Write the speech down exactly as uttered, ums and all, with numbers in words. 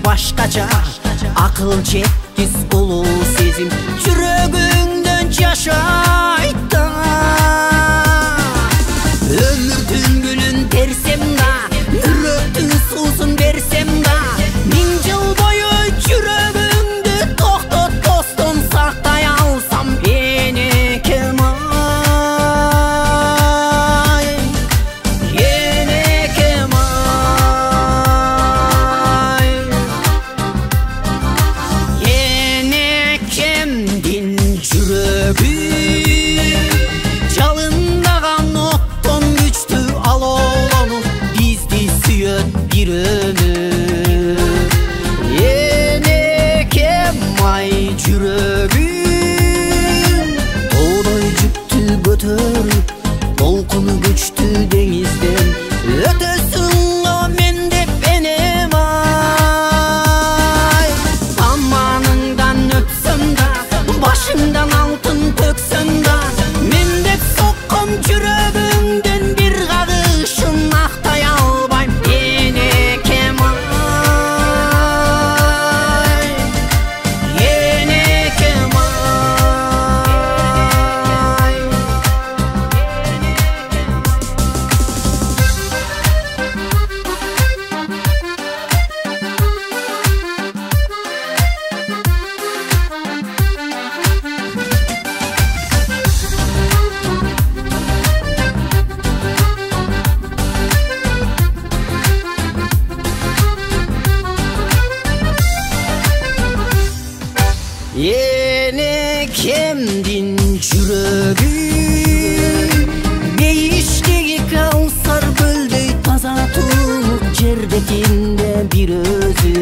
başkaça. Akıl çektiz ulu sezim, жүрөгүңдөн жашайtta. Ömürдүн гүлүн терсем да, жүрөктүн суусун берсем да, миң жыл бою жүрөгүңдү токтот достум сактай алсам энекем ай, энекем ай. Энекемдин жүрөгү жалындаган оттон күчтүү алоолонуп бизди сүйөт бир өмүр. Энекем ай жүрөгүм тоодой жүктү көтөрүп толкуну күчтүү деңизден өтөсүң го мен деп энем ай. Аманыңдан өпсөм да, башыңдан алтын төксөм да, мен деп соккон жүрөгүңдөн бир кагышын актай албайм энекем ай, энекем ай. Энекемдин жүрөгү бейиштеги каусар көлдөй таза туруп жер бетинде бир өзү.